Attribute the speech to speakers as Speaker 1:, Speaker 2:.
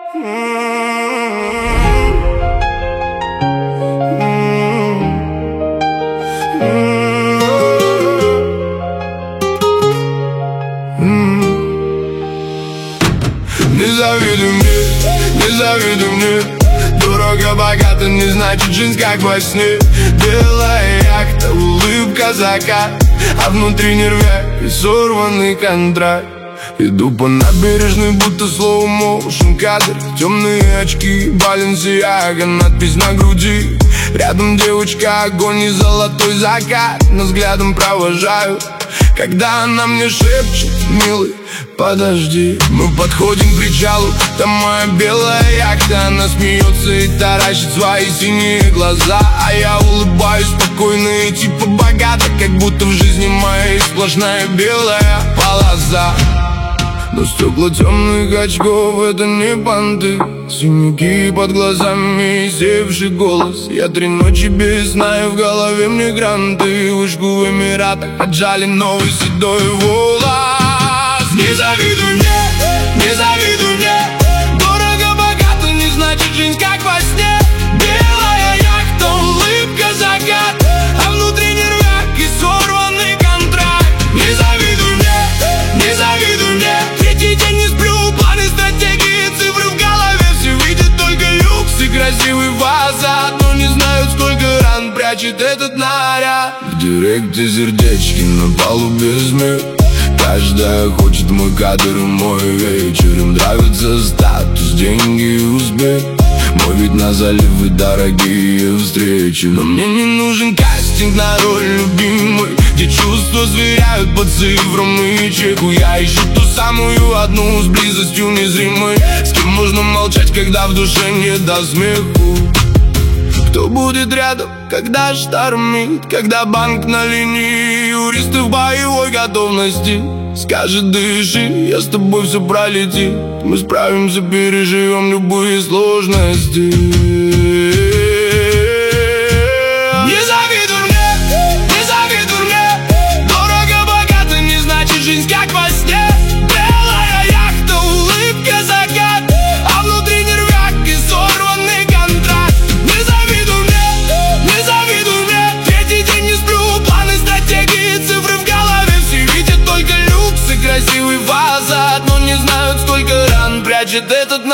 Speaker 1: Не завидуй мне, не завидуй мне. Дорого, богато, не значит жизнь как во сне. Белая яхта, улыбка, закат, а внутри нервяк и сорванный контракт. Иду по набережной, будто slow motion кадр. Темные очки, Balenciaga, надпись на груди. Рядом девочка, огонь и золотой закат. Но взглядом провожаю, когда она мне шепчет: милый, подожди. Мы подходим к причалу, там моя белая яхта. Она смеется и таращит свои синие глаза, а я улыбаюсь спокойно и типа богато, как будто в жизни моей сплошная белая полоса. Но стекла темных очков — это не понты. Синяки под глазами и севший голос. Я 3 ночи без сна, и в голове мне гранты. Вышку в Эмиратах отжали новый седой волос. Не завидуй мне, не завидуй мне. Дорого, богато, не значит жизнь как во сне. Белая яхта, улыбка, закат, а внутри нервяк и сорванный контракт. Не завидуй мне, не завидуй мне. Третий день не сплю, планы, стратегии, цифры в голове. Все видят только люкс и красивый фасад, но не знают, сколько ран прячет этот наряд. В директе сердечки, на палубе змей. Каждая хочет мой кадр и мой вечер. Им нравится статус, деньги и успех. Мой вид на залив и дорогие встречи. Но мне не нужен кастинг на роль любимой, где чувства сверяют по цифрам и чеку. Я ищу ту самую одну с близостью незримой, с кем можно молчать, когда в душе не до смеху. Кто будет рядом, когда штормит, когда банк на линии, юристы в боевой готовности. Скажет: дыши, я с тобой все пролетит. Мы справимся, переживем любые сложности. Не завидуй мне, не завидуй мне. Дорого, богато, не значит жизнь как во сне. Белая яхта, улыбка, закат, а внутри нервяк и сорванный контракт. Не завидуй мне, не завидуй мне. Третий день не сплю, планы, стратегии, цифры в голове. Все видят только люкс и красивый фасад, но не знают, сколько ран прячет этот